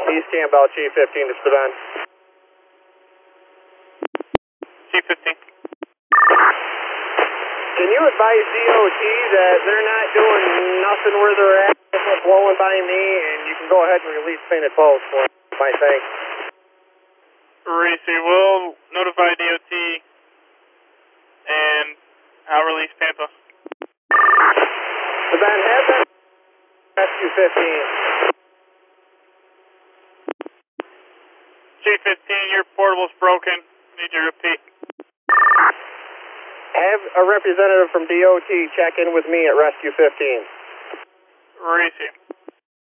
East Campbell, G15 to Savannah. G15. Can you advise DOT that they're not doing nothing where they're at, they're blowing by me, and you can go ahead and release painted posts for my thing? Reese, we'll notify DOT, and I'll release Pampa. Savannah, have that Rescue 15. G15, your portable's broken. Need you to repeat. Have a representative from DOT check in with me at Rescue 15. Reese.